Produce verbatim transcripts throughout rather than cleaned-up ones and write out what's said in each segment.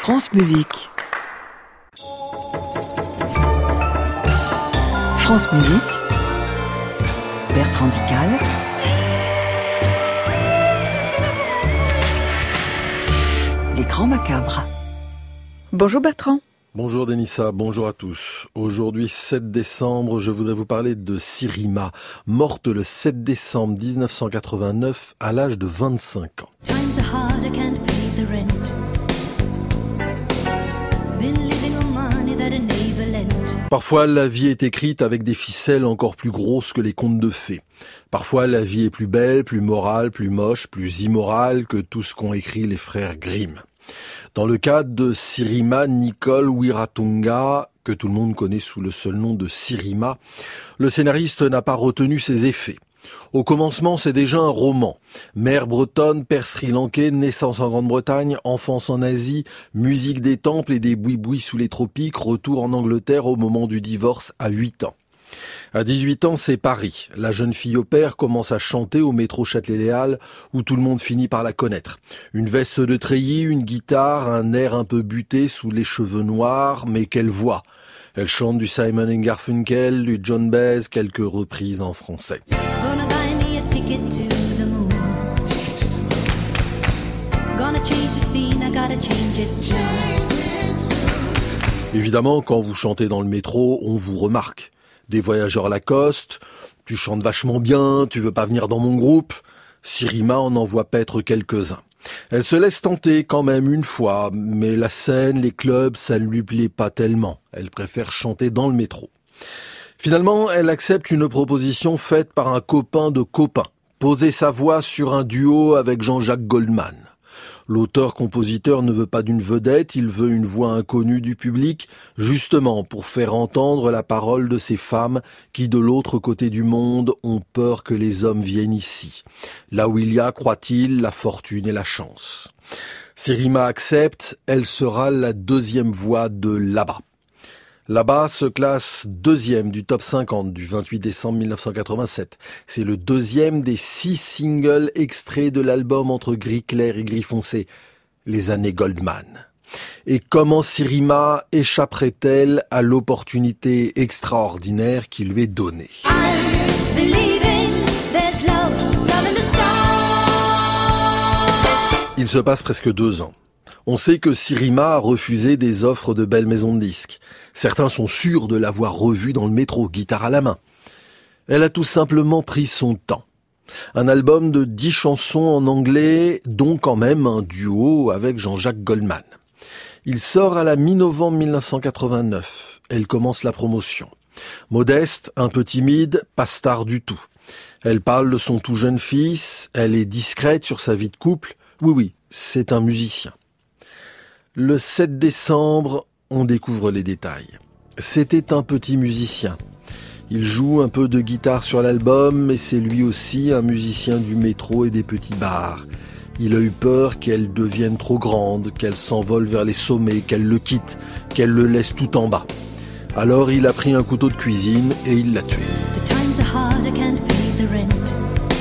France Musique. France Musique. Bertrand Dical. Les Grands Macabres. Bonjour Bertrand. Bonjour Denissa, bonjour à tous. Aujourd'hui sept décembre, je voudrais vous parler de Sirima, morte le sept décembre dix-neuf cent quatre-vingt-neuf à l'âge de vingt-cinq ans. Parfois la vie est écrite avec des ficelles encore plus grosses que les contes de fées. Parfois la vie est plus belle, plus morale, plus moche, plus immorale que tout ce qu'ont écrit les frères Grimm. Dans le cas de Sirima Nicole Wiratunga, que tout le monde connaît sous le seul nom de Sirima, le scénariste n'a pas retenu ses effets. Au commencement, c'est déjà un roman. Mère bretonne, père sri-lankais, naissance en Grande-Bretagne, enfance en Asie, musique des temples et des boui-boui sous les tropiques, retour en Angleterre au moment du divorce à huit ans. À dix-huit ans, c'est Paris. La jeune fille au père commence à chanter au métro Châtelet-Les Halles, où tout le monde finit par la connaître. Une veste de treillis, une guitare, un air un peu buté sous les cheveux noirs, mais quelle voix! Elle chante du Simon and Garfunkel, du John Baez, quelques reprises en français. Gonna buy me a ticket to the moon. Gonna change the scene, I gotta change it soon. Évidemment, quand vous chantez dans le métro, on vous remarque. Des voyageurs l'accostent, tu chantes vachement bien, tu veux pas venir dans mon groupe. Sirima en envoie paître quelques-uns. Elle se laisse tenter quand même une fois, mais la scène, les clubs, ça ne lui plaît pas tellement. Elle préfère chanter dans le métro. Finalement, elle accepte une proposition faite par un copain de copain. Poser sa voix sur un duo avec Jean-Jacques Goldman. L'auteur-compositeur ne veut pas d'une vedette, il veut une voix inconnue du public, justement pour faire entendre la parole de ces femmes qui, de l'autre côté du monde, ont peur que les hommes viennent ici. Là où il y a, croit-il, la fortune et la chance. Sirima accepte, elle sera la deuxième voix de Là-bas. Là-bas se classe deuxième du top cinquante du vingt-huit décembre mille neuf cent quatre-vingt-sept. C'est le deuxième des six singles extraits de l'album entre gris clair et gris foncé, les années Goldman. Et comment Sirima échapperait-elle à l'opportunité extraordinaire qui lui est donnée? Il se passe presque deux ans. On sait que Sirima a refusé des offres de belles maisons de disques. Certains sont sûrs de l'avoir revue dans le métro, guitare à la main. Elle a tout simplement pris son temps. Un album de dix chansons en anglais, dont quand même un duo avec Jean-Jacques Goldman. Il sort à la mi-novembre mille neuf cent quatre-vingt-neuf. Elle commence la promotion. Modeste, un peu timide, pas star du tout. Elle parle de son tout jeune fils, elle est discrète sur sa vie de couple. Oui, oui, c'est un musicien. Le sept décembre, on découvre les détails. C'était un petit musicien. Il joue un peu de guitare sur l'album, mais c'est lui aussi un musicien du métro et des petits bars. Il a eu peur qu'elle devienne trop grande, qu'elle s'envole vers les sommets, qu'elle le quitte, qu'elle le laisse tout en bas. Alors il a pris un couteau de cuisine et il l'a tué. The times are hard, I can't pay the rent.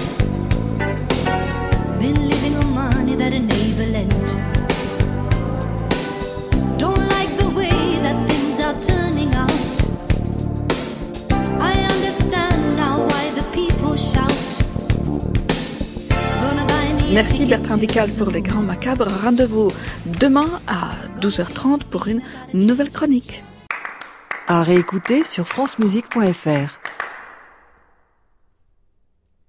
Been living on money that a neighbor lent. Turning out. I understand now why the people shout. Merci Bertrand Dical pour les Grands Macabres. Rendez-vous demain à douze heures trente pour une nouvelle chronique. À réécouter sur francemusique point f r.